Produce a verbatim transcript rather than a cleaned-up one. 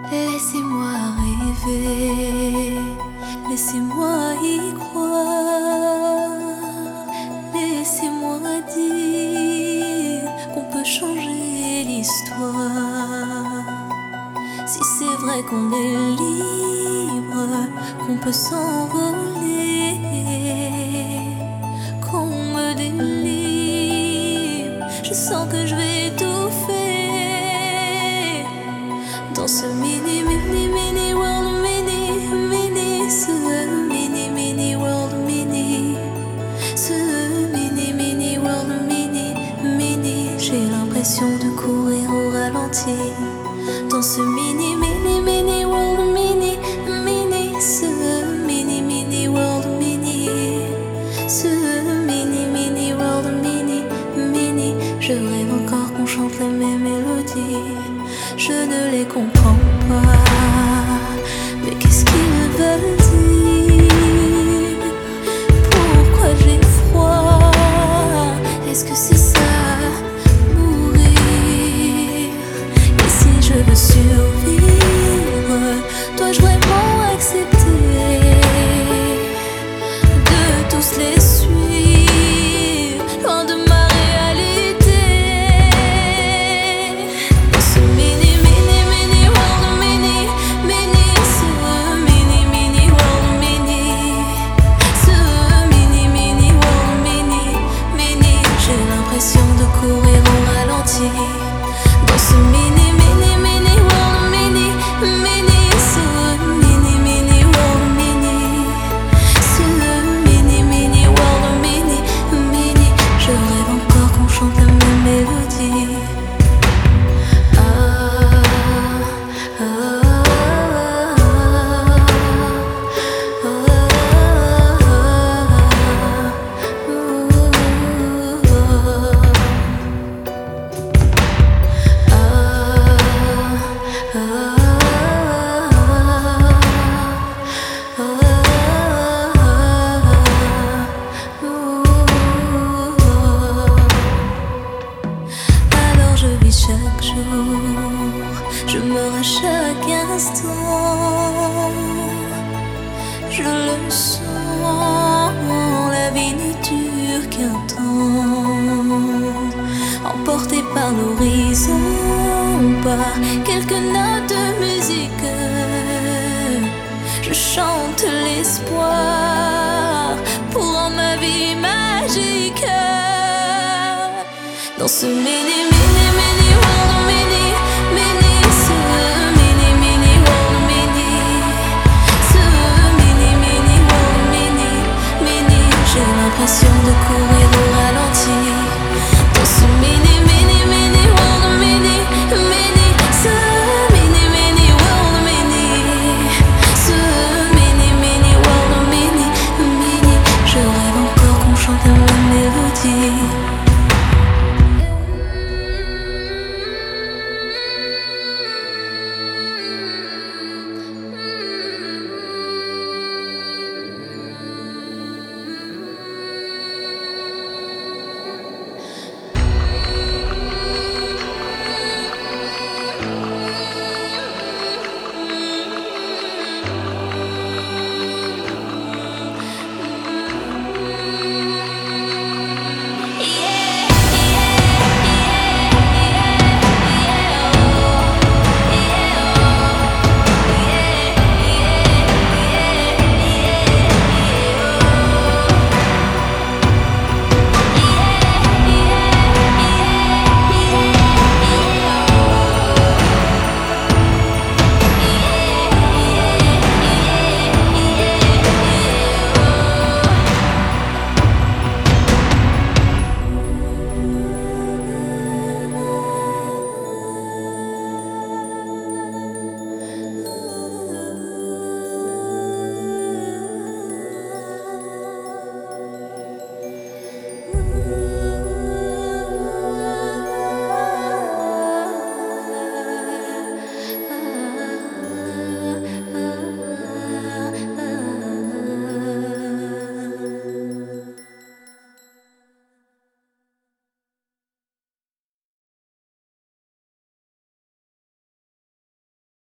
Laissez-moi rêver, laissez-moi y croire, laissez-moi dire qu'on peut changer l'histoire. Si c'est vrai qu'on est libre, qu'on peut s'envoler, qu'on me délivre, je sens que je vais étouffer dans ce mini, mini, mini world, mini, mini, ce mini, mini world, mini, ce mini, mini world, mini, mini. J'ai l'impression de courir au ralenti dans ce mini, mini, mini world, mini, mini, ce mini, mini world, mini, ce mini, mini world, mini, mini. Je rêve encore qu'on chante les mêmes mélodies. Je ne les comprends pas, mais qu'est-ce qu'ils veulent dire? Pourquoi j'ai froid? Est-ce que c'est ça, mourir? Et si je veux survivre, dois-je vraiment accepter de tous les suivre, loin de ma réalité? Dans ce mini, mini, mini world, mini, mini, ce mini, mini world, mini, ce mini, mini world, mini, mini. J'ai l'impression de courir au ralenti dans ce mini, mini, mini world, mini, mini, ce mini, mini world, mini, ce mini, mini world, mini, mini. Je rêve encore qu'on chante la même mélodie. Ah, ah, ah, alors je vis chaque jour, je meurs à chaque instant. Je le sens, la vie ne dure qu'un temps. Emporté par l'horizon, par quelques notes de musique, je chante l'espoir pour rendre ma vie magique. Dans ce mini